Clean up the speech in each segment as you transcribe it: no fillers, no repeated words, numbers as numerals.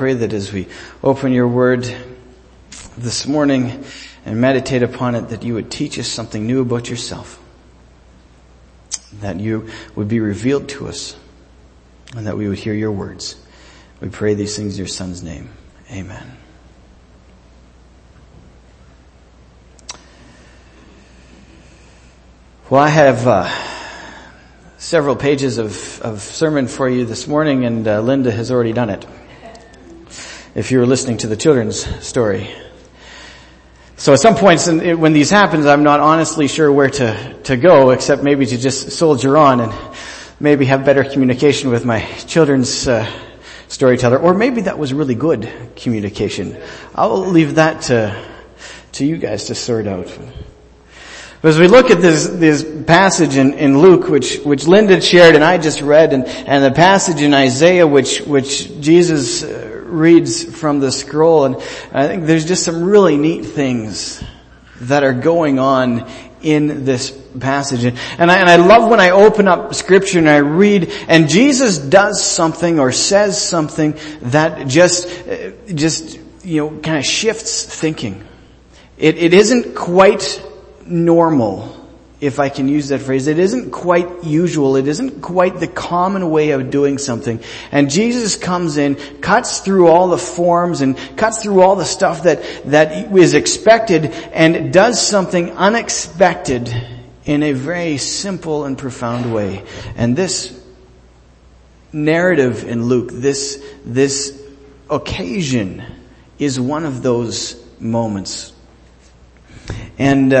pray that as we open your word this morning and meditate upon it, that you would teach us something new about yourself, that you would be revealed to us, and that we would hear your words. We pray these things in your Son's name. Amen. Well, I have several pages of sermon for you this morning, and Linda has already done it, if you were listening to the children's story. So at some points when these happen, I'm not honestly sure where to go, except maybe to just soldier on and maybe have better communication with my children's storyteller. Or maybe that was really good communication. I'll leave that to you guys to sort out. But as we look at this passage in Luke, which Linda shared and I just read, and the passage in Isaiah, which Jesus reads from the scroll, and I think there's just some really neat things that are going on in this passage. And I love when I open up Scripture and I read, and Jesus does something or says something that just kind of shifts thinking. It isn't quite normal, if I can use that phrase. It isn't quite usual. It isn't quite the common way of doing something. And Jesus comes in, cuts through all the forms and cuts through all the stuff that is expected, and does something unexpected in a very simple and profound way. And this narrative in Luke, this occasion is one of those moments. And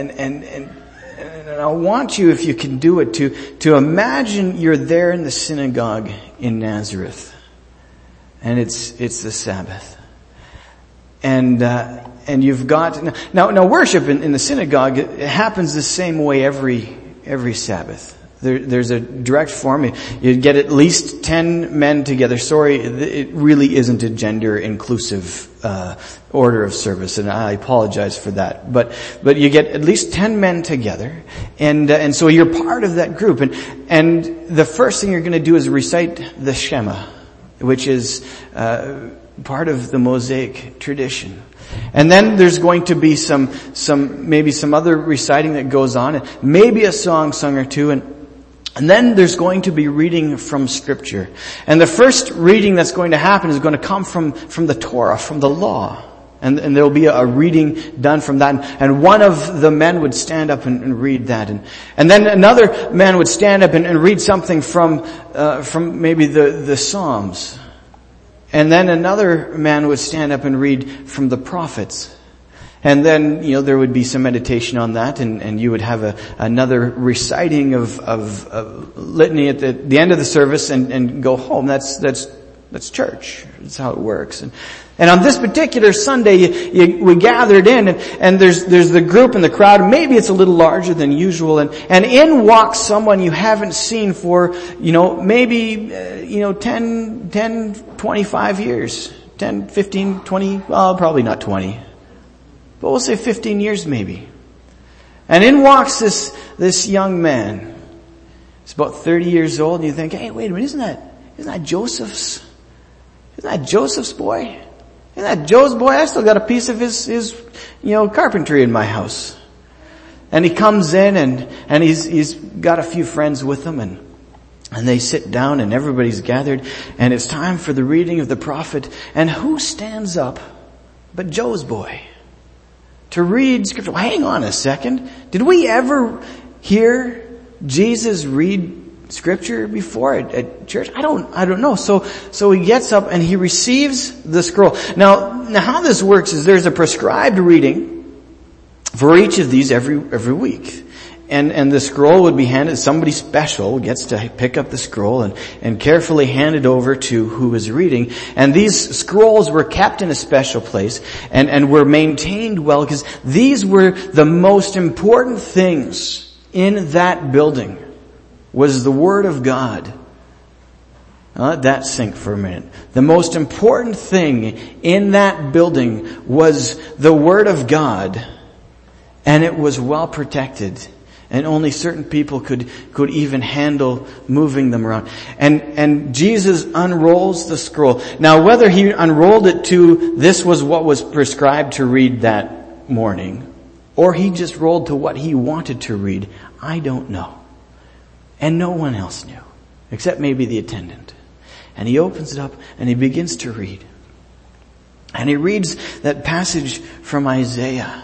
I want you, if you can do it, to imagine you're there in the synagogue in Nazareth, and it's the Sabbath, and you've got now worship in the synagogue. It happens the same way every Sabbath. There's a direct form. You get at least 10 men together. Sorry, it really isn't a gender inclusive order of service, and I apologize for that. But you get at least 10 men together, and so you're part of that group. And the first thing you're going to do is recite the Shema, which is part of the Mosaic tradition. And then there's going to be maybe some other reciting that goes on, and maybe a song sung or two, and then there's going to be reading from Scripture. And the first reading that's going to happen is going to come from the Torah, from the law. And there will be a reading done from that. And one of the men would stand up and read that. And then another man would stand up and read something from maybe the Psalms. And then another man would stand up and read from the prophets. And then, there would be some meditation on that, and you would have another reciting of litany at the end of the service and go home. That's church. That's how it works. And on this particular Sunday, we gathered in, and there's the group and the crowd. Maybe it's a little larger than usual, and in walks someone you haven't seen for, maybe, 10, 25 years. 10, 15, 20, well, probably not 20. But we'll say 15 years maybe. And in walks this young man. He's about 30 years old, and you think, hey, wait a minute, isn't that Joseph's boy? Isn't that Joe's boy? I still got a piece of his carpentry in my house. And he comes in, and he's got a few friends with him, and they sit down, and everybody's gathered, and it's time for the reading of the prophet. And who stands up but Joe's boy to read Scripture? Well, hang on a second. Did we ever hear Jesus read Scripture before at church? I don't know. So he gets up and he receives the scroll. Now how this works is there's a prescribed reading for each of these every week. And the scroll would be handed, somebody special gets to pick up the scroll and carefully hand it over to who is reading. And these scrolls were kept in a special place and were maintained well, because these were the most important things in that building, was the Word of God. Now let that sink for a minute. The most important thing in that building was the Word of God, and it was well protected. And only certain people could even handle moving them around. And Jesus unrolls the scroll. Now whether he unrolled it to this was what was prescribed to read that morning, or he just rolled to what he wanted to read, I don't know. And no one else knew, except maybe the attendant. And he opens it up and he begins to read. And he reads that passage from Isaiah.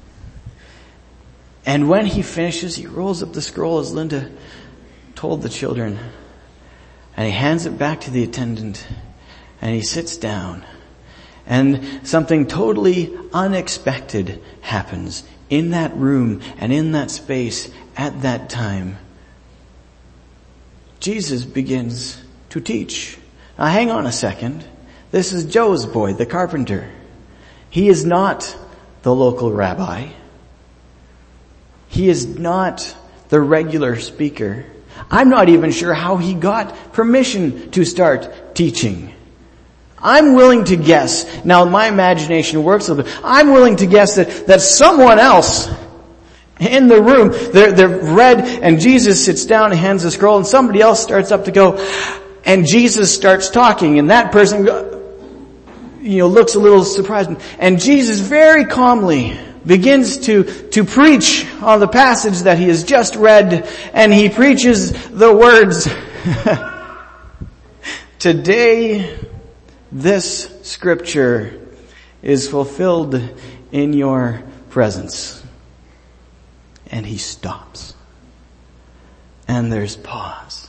And when he finishes, he rolls up the scroll as Linda told the children. And he hands it back to the attendant. And he sits down. And something totally unexpected happens in that room and in that space at that time. Jesus begins to teach. Now hang on a second. This is Joe's boy, the carpenter. He is not the local rabbi. He is not the regular speaker. I'm not even sure how he got permission to start teaching. I'm willing to guess, now my imagination works a little bit, I'm willing to guess that someone else in the room, they're read and Jesus sits down and hands the scroll and somebody else starts up to go and Jesus starts talking and that person, looks a little surprised and Jesus very calmly begins to preach on the passage that he has just read, and he preaches the words, "Today this scripture is fulfilled in your presence." And he stops. And there's pause.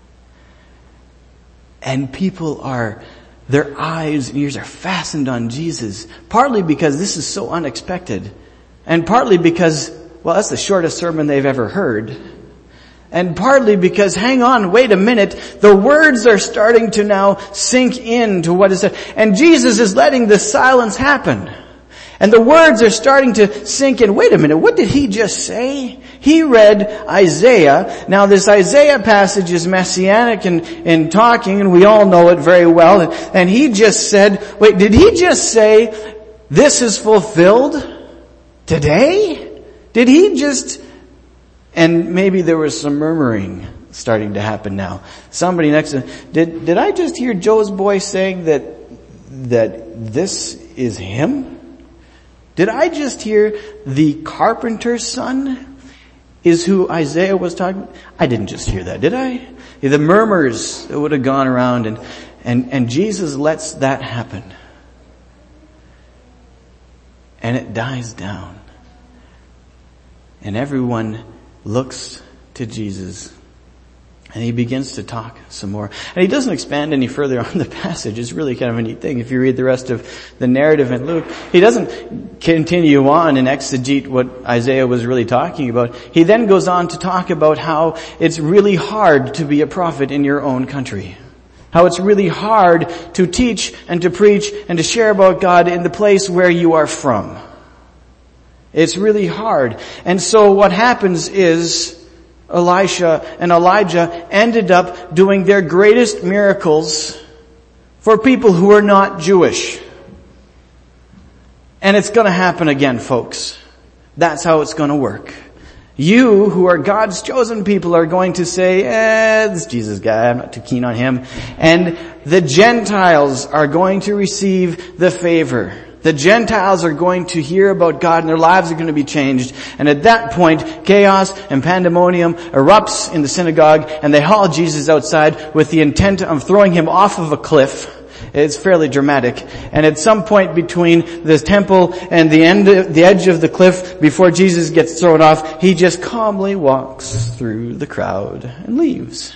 And people their eyes and ears are fastened on Jesus, partly because this is so unexpected. And partly because, that's the shortest sermon they've ever heard. And partly because, hang on, wait a minute, the words are starting to now sink into what is said. And Jesus is letting the silence happen. And the words are starting to sink in. Wait a minute, what did he just say? He read Isaiah. Now this Isaiah passage is messianic in talking, and we all know it very well. And he just said, wait, did he just say, this is fulfilled today? Did he just... And maybe there was some murmuring starting to happen now. Somebody next to him, did I just hear Joe's boy saying that this is him? Did I just hear the carpenter's son is who Isaiah was talking about? I didn't just hear that, did I? The murmurs that would have gone around and Jesus lets that happen. And it dies down. And everyone looks to Jesus. And he begins to talk some more. And he doesn't expand any further on the passage. It's really kind of a neat thing. If you read the rest of the narrative in Luke, he doesn't continue on and exegete what Isaiah was really talking about. He then goes on to talk about how it's really hard to be a prophet in your own country. How it's really hard to teach and to preach and to share about God in the place where you are from. It's really hard. And so what happens is Elisha and Elijah ended up doing their greatest miracles for people who are not Jewish. And it's going to happen again, folks. That's how it's going to work. You, who are God's chosen people, are going to say, this Jesus guy, I'm not too keen on him. And the Gentiles are going to receive the favor. The Gentiles are going to hear about God and their lives are going to be changed. And at that point, chaos and pandemonium erupts in the synagogue and they haul Jesus outside with the intent of throwing him off of a cliff. It's fairly dramatic. And at some point between the temple and the edge of the cliff, before Jesus gets thrown off, he just calmly walks through the crowd and leaves.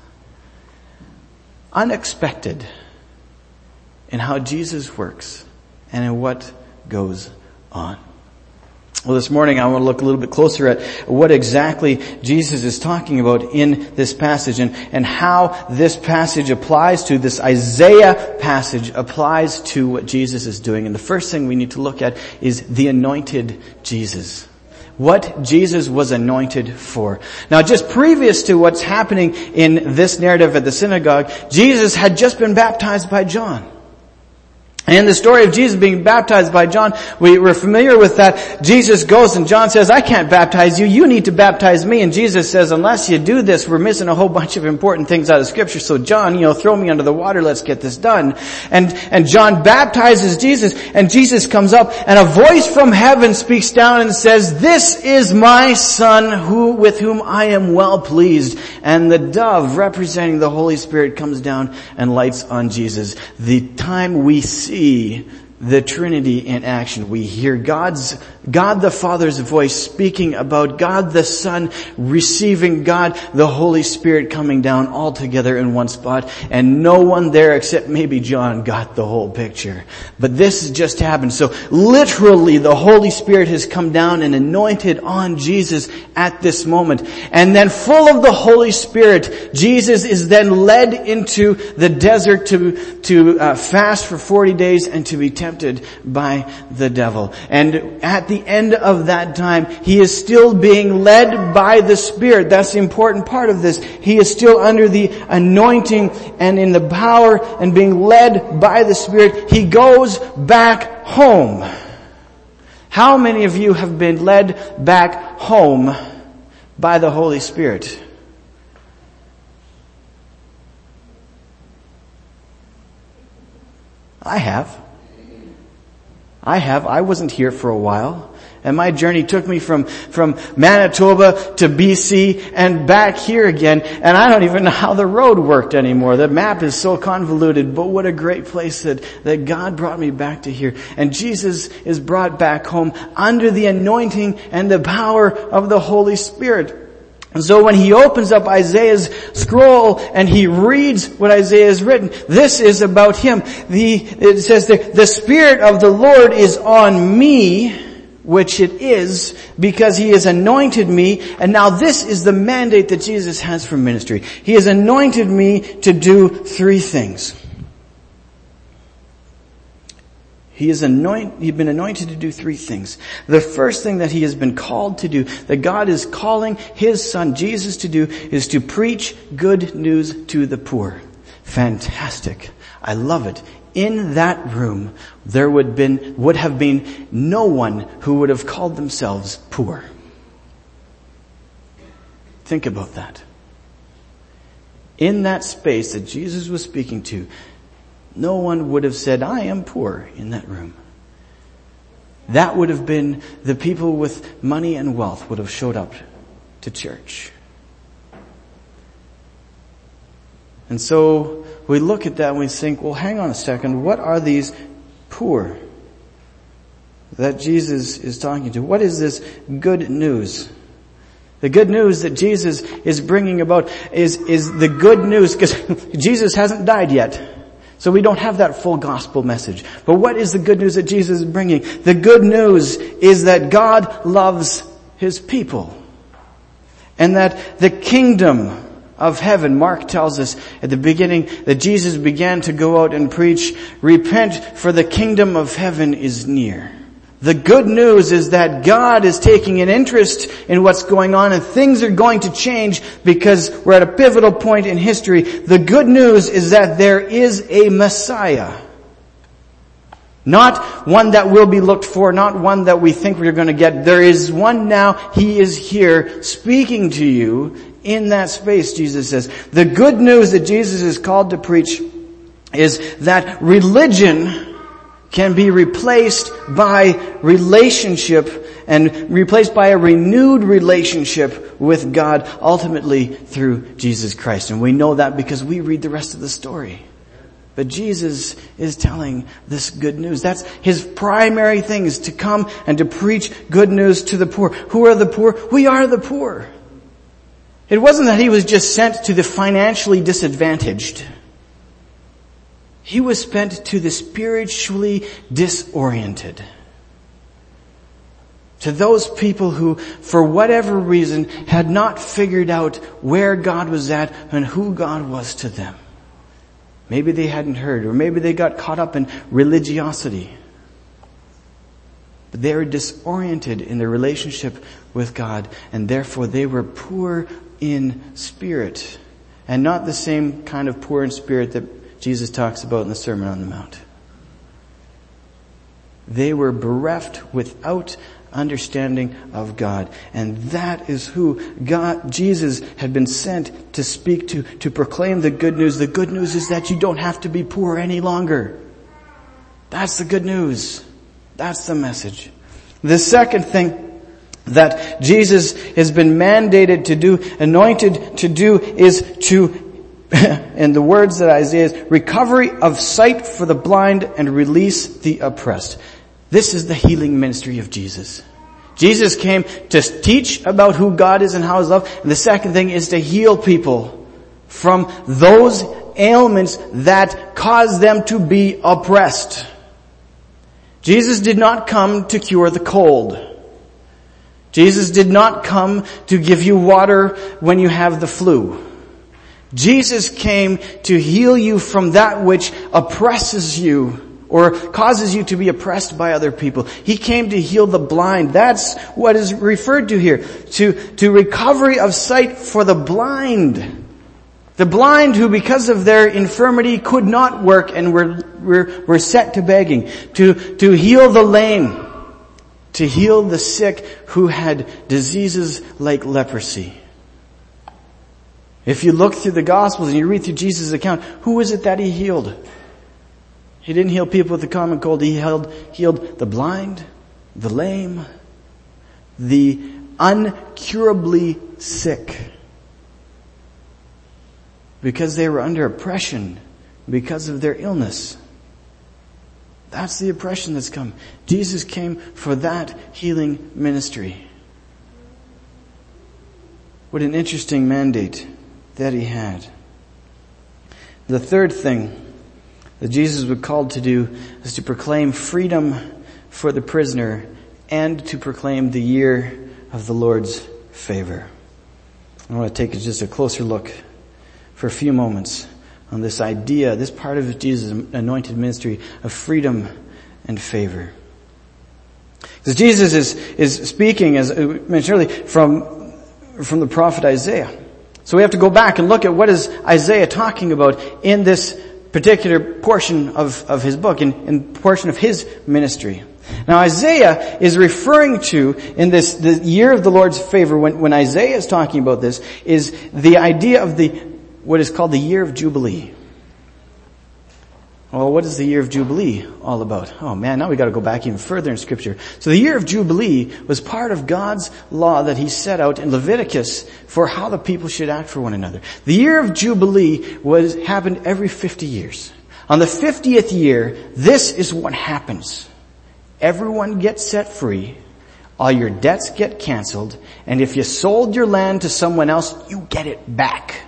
Unexpected in how Jesus works. And in what goes on. Well, this morning I want to look a little bit closer at what exactly Jesus is talking about in this passage and how this passage applies to, this Isaiah passage applies to what Jesus is doing. And the first thing we need to look at is the anointed Jesus. What Jesus was anointed for. Now, just previous to what's happening in this narrative at the synagogue, Jesus had just been baptized by John. And the story of Jesus being baptized by John, we're familiar with that. Jesus goes and John says, I can't baptize you, you need to baptize me. And Jesus says, unless you do this, we're missing a whole bunch of important things out of Scripture. So John, throw me under the water, let's get this done. And John baptizes Jesus, and Jesus comes up, and a voice from heaven speaks down and says, this is my Son with whom I am well pleased. And the dove, representing the Holy Spirit, comes down and lights on Jesus. The time we see the Trinity in action. We hear God the Father's voice speaking about God the Son receiving God the Holy Spirit coming down all together in one spot, and no one there except maybe John got the whole picture. But this has just happened. So literally the Holy Spirit has come down and anointed on Jesus at this moment. And then full of the Holy Spirit, Jesus is then led into the desert to fast for 40 days and to be tempted by the devil. And at the end of that time, he is still being led by the Spirit. That's the important part of this. He is still under the anointing and in the power and being led by the Spirit. He goes back home. How many of you have been led back home by the Holy Spirit? I have. I wasn't here for a while. And my journey took me from Manitoba to BC and back here again. And I don't even know how the road worked anymore. The map is so convoluted. But what a great place that God brought me back to here. And Jesus is brought back home under the anointing and the power of the Holy Spirit. And so when he opens up Isaiah's scroll and he reads what Isaiah has written, this is about him. It says the Spirit of the Lord is on me, which it is, because he has anointed me. And now this is the mandate that Jesus has for ministry. He has anointed me to do three things. He's been anointed to do three things. The first thing that he has been called to do, that God is calling his Son Jesus to do, is to preach good news to the poor. Fantastic. I love it. In that room, there would have been no one who would have called themselves poor. Think about that. In that space that Jesus was speaking to, no one would have said, I am poor in that room. That would have been the people with money and wealth would have showed up to church. And so we look at that and we think, well, hang on a second. What are these poor that Jesus is talking to? What is this good news? The good news that Jesus is bringing about is the good news, because Jesus hasn't died yet. So we don't have that full gospel message. But what is the good news that Jesus is bringing? The good news is that God loves his people. And that the kingdom of heaven, Mark tells us at the beginning that Jesus began to go out and preach, repent, for the kingdom of heaven is near. The good news is that God is taking an interest in what's going on, and things are going to change because we're at a pivotal point in history. The good news is that there is a Messiah. Not one that will be looked for, not one that we think we're going to get. There is one now. He is here speaking to you in that space, Jesus says. The good news that Jesus is called to preach is that religion can be replaced by relationship, and replaced by a renewed relationship with God, ultimately through Jesus Christ. And we know that because we read the rest of the story. But Jesus is telling this good news. That's his primary thing, is to come and to preach good news to the poor. Who are the poor? We are the poor. It wasn't that he was just sent to the financially disadvantaged. He was sent to the spiritually disoriented. To those people who, for whatever reason, had not figured out where God was at and who God was to them. Maybe they hadn't heard, or maybe they got caught up in religiosity. But they were disoriented in their relationship with God, and therefore they were poor in spirit. And not the same kind of poor in spirit that Jesus talks about in the Sermon on the Mount. They were bereft without understanding of God. And that is who Jesus had been sent to speak to proclaim the good news. The good news is that you don't have to be poor any longer. That's the good news. That's the message. The second thing that Jesus has been mandated to do, anointed to do, is to, in the words that Isaiah is, recovery of sight for the blind and release the oppressed. This is the healing ministry of Jesus. Jesus came to teach about who God is and how His love. And the second thing is to heal people from those ailments that cause them to be oppressed. Jesus did not come to cure the cold. Jesus did not come to give you water when you have the flu. Jesus came to heal you from that which oppresses you or causes you to be oppressed by other people. He came to heal the blind. That's what is referred to here. To recovery of sight for the blind. The blind who, because of their infirmity, could not work and were set to begging. To heal the lame. To heal the sick who had diseases like leprosy. If you look through the Gospels and you read through Jesus' account, who is it that He healed? He didn't heal people with the common cold. He healed the blind, the lame, the uncurably sick. Because they were under oppression because of their illness. That's the oppression that's come. Jesus came for that healing ministry. What an interesting mandate that He had. The third thing that Jesus was called to do is to proclaim freedom for the prisoner and to proclaim the year of the Lord's favor. I want to take just a closer look for a few moments on this idea, this part of Jesus' anointed ministry of freedom and favor. Because Jesus is speaking, as I mentioned earlier, from the prophet Isaiah. So we have to go back and look at what is Isaiah talking about in this particular portion of his book, in portion of his ministry. Now Isaiah is referring to, in this, the year of the Lord's favor, when Isaiah is talking about this, is the idea of what is called the year of Jubilee. Well, what is the year of Jubilee all about? Oh man, now we got to go back even further in Scripture. So the year of Jubilee was part of God's law that He set out in Leviticus for how the people should act for one another. The year of Jubilee happened every 50 years. On the 50th year, this is what happens. Everyone gets set free. All your debts get canceled. And if you sold your land to someone else, you get it back.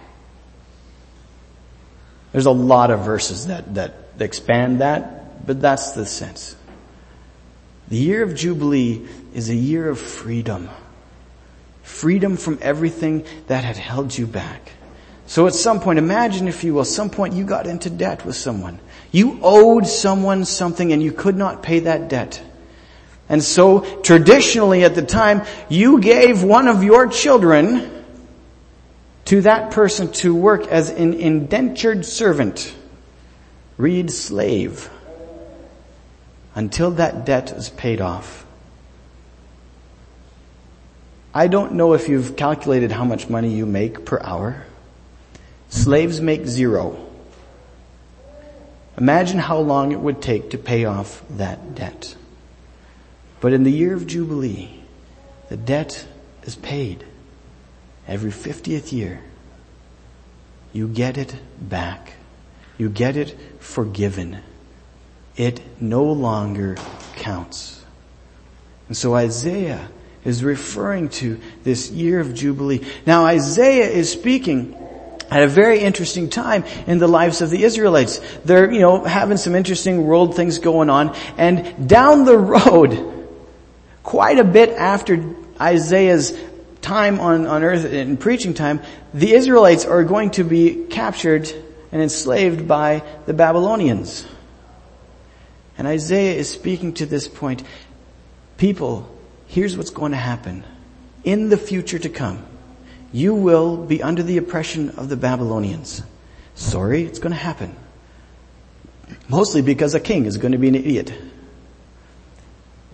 There's a lot of verses that expand that, but that's the sense. The year of Jubilee is a year of freedom. Freedom from everything that had held you back. So at some point, imagine if you will, some point you got into debt with someone. You owed someone something and you could not pay that debt. And so traditionally at the time, you gave one of your children to that person to work as an indentured servant. Read slave. Until that debt is paid off. I don't know if you've calculated how much money you make per hour. Slaves make 0. Imagine how long it would take to pay off that debt. But in the year of Jubilee, the debt is paid. Every 50th year, you get it back. You get it forgiven. It no longer counts. And so Isaiah is referring to this year of Jubilee. Now Isaiah is speaking at a very interesting time in the lives of the Israelites. They're, having some interesting world things going on. And down the road, quite a bit after Isaiah's time on earth and preaching time, the Israelites are going to be captured and enslaved by the Babylonians. And Isaiah is speaking to this point. People, here's what's going to happen. In the future to come, you will be under the oppression of the Babylonians. Sorry, it's going to happen. Mostly because a king is going to be an idiot.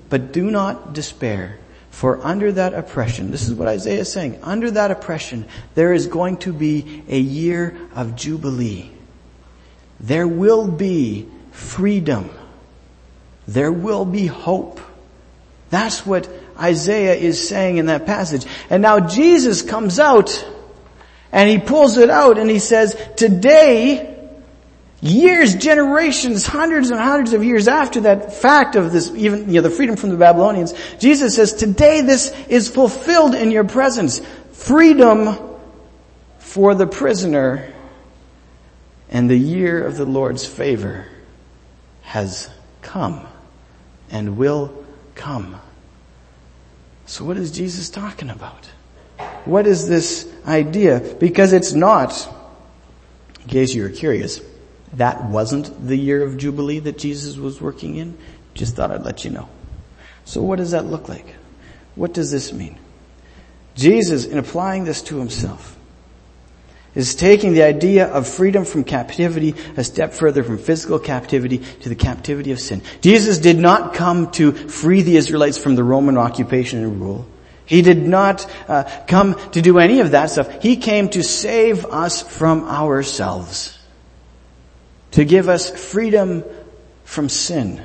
But do not despair, for under that oppression, this is what Isaiah is saying, under that oppression, there is going to be a year of jubilee. There will be freedom. There will be hope. That's what Isaiah is saying in that passage. And now Jesus comes out and he pulls it out and he says, today, years, generations, hundreds and hundreds of years after that fact of this, even, the freedom from the Babylonians, Jesus says, today this is fulfilled in your presence. Freedom for the prisoner, and the year of the Lord's favor has come and will come. So what is Jesus talking about? What is this idea? Because it's not, in case you were curious, that wasn't the year of Jubilee that Jesus was working in. Just thought I'd let you know. So what does that look like? What does this mean? Jesus, in applying this to himself, is taking the idea of freedom from captivity a step further, from physical captivity to the captivity of sin. Jesus did not come to free the Israelites from the Roman occupation and rule. He did not come to do any of that stuff. He came to save us from ourselves, to give us freedom from sin.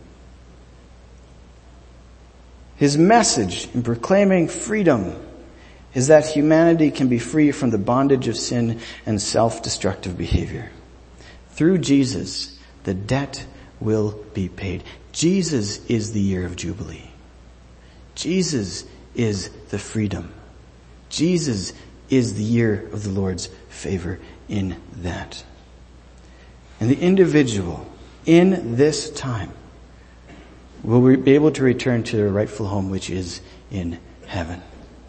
His message in proclaiming freedom is that humanity can be free from the bondage of sin and self-destructive behavior. Through Jesus, the debt will be paid. Jesus is the year of Jubilee. Jesus is the freedom. Jesus is the year of the Lord's favor in that. And the individual in this time will be able to return to their rightful home, which is in heaven.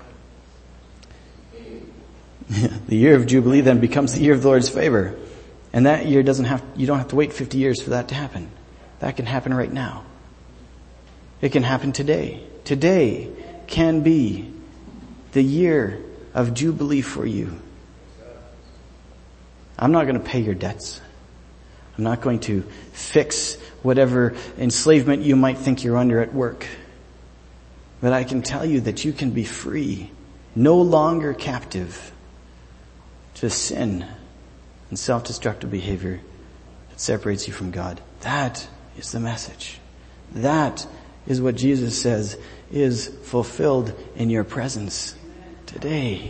The year of Jubilee then becomes the year of the Lord's favor. And that year you don't have to wait 50 years for that to happen. That can happen right now. It can happen today. Today can be the year of Jubilee for you. I'm not going to pay your debts. I'm not going to fix whatever enslavement you might think you're under at work. But I can tell you that you can be free, no longer captive to sin and self-destructive behavior that separates you from God. That is the message. That is what Jesus says is fulfilled in your presence today.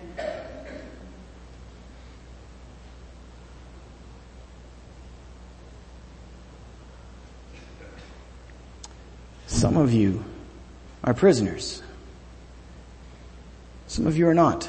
Some of you are prisoners. Some of you are not.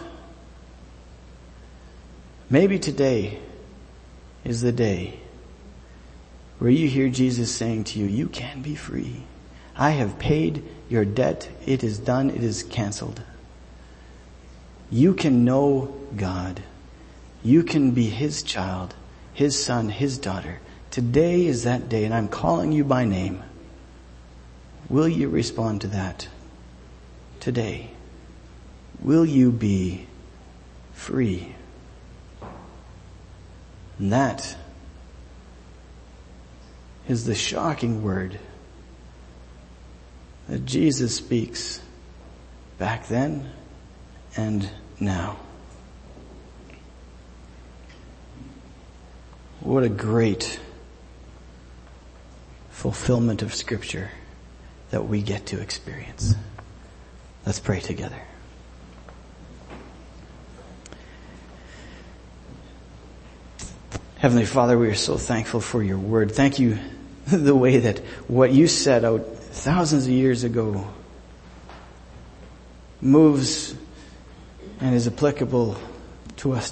Maybe today is the day where you hear Jesus saying to you, you can be free. I have paid your debt. It is done. It is canceled. You can know God. You can be his child, his son, his daughter. Today is that day, and I'm calling you by name. Will you respond to that today? Will you be free? And that is the shocking word that Jesus speaks back then and now. What a great fulfillment of Scripture that we get to experience. Let's pray together. Heavenly Father, we are so thankful for your word. Thank you the way that what you set out thousands of years ago moves and is applicable to us